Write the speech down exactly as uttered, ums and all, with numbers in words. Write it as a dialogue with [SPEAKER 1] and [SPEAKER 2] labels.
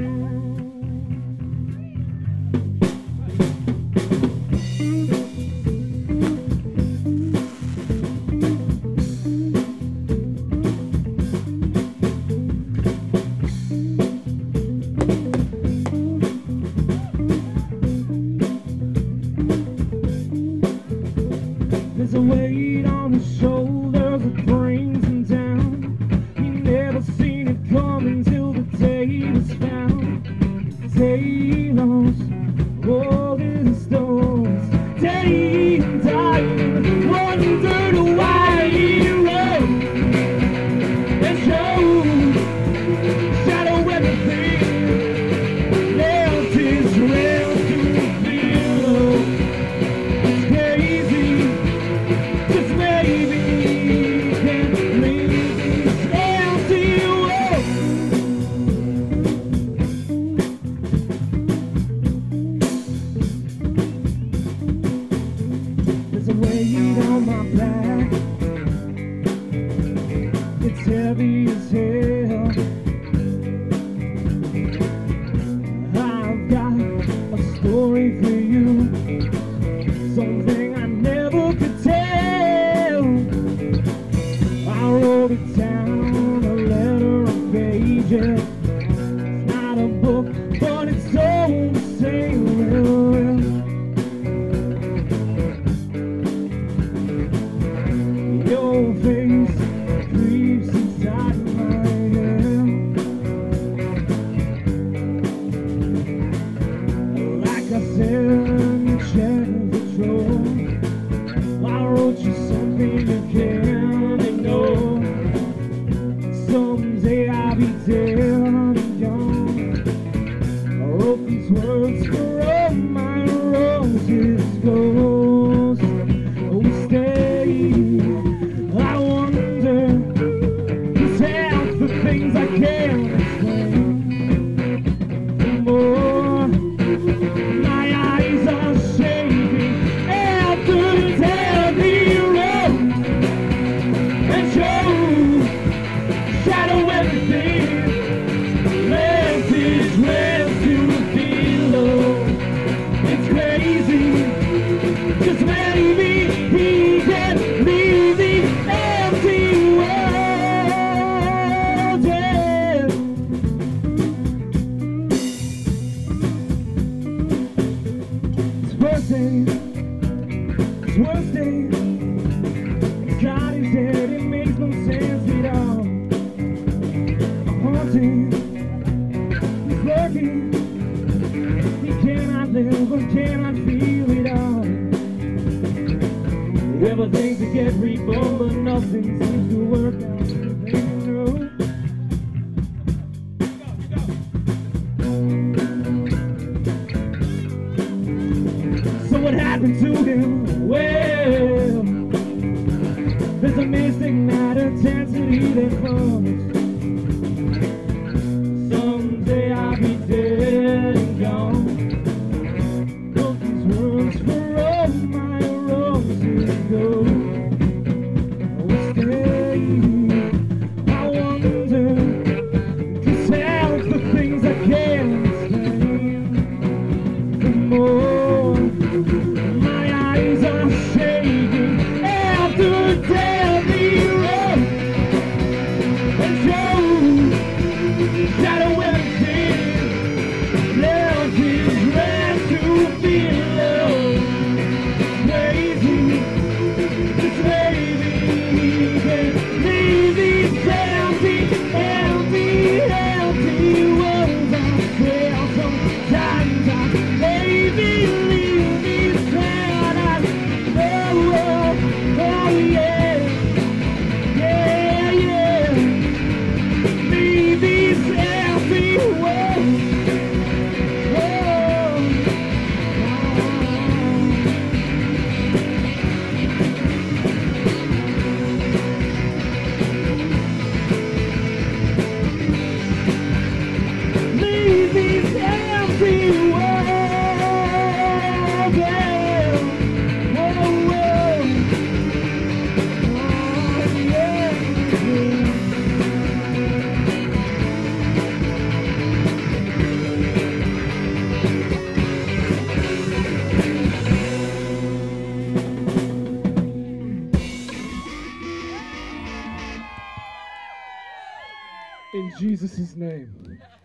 [SPEAKER 1] There's a weight on his shoulders that brings him down. He never seen it coming till the day was found. Talos, rolling stones, day and time, wondered why he wrote and showed shadow everything, left his rail to feel. It's crazy. Just maybe can leave this empty world. There's a weight on my back. It's heavy as hell. I've got a story for you, something I never could tell. I wrote it down, a letter of pages. It's not a book, but it's so the same. Well, your face creeps inside my head, like I said, you check the drawer. I wrote you something you can't ignore. Someday I'll be dead and gone. I wrote these words for all my roses goes. Oh, stay. I wonder, 'cause half the things I can't explain. The more my eyes are shaking after the heavy road and show shadow everything, left his rest to below. It's crazy, just maybe he can leave the empty world. Yeah. It's birthday, it's worst day. God is dead, it makes no sense at all. A haunting, he's lurking. He cannot live or cannot feel it all. Everything to get reborn, but nothing seems to work out. You know. So what happened to him? Well, there's a mystic night intensity that comes. Someday I'll be dead and gone. Wrote these words for all my roses go. Oh, stay. I wonder, 'cause half the things I can't explain. The more my eyes are shaking after a deadly road and show shadow everything, left his rest to below. Crazy, just maybe can leave these empty, empty, empty words. I swear sometimes I maybe leave these clouds. Oh, oh, oh, yeah, yeah, yeah. Leave these empty words. Oh, leave these empty words. Yeah. Whoa, whoa. Oh, yeah. In Jesus' name.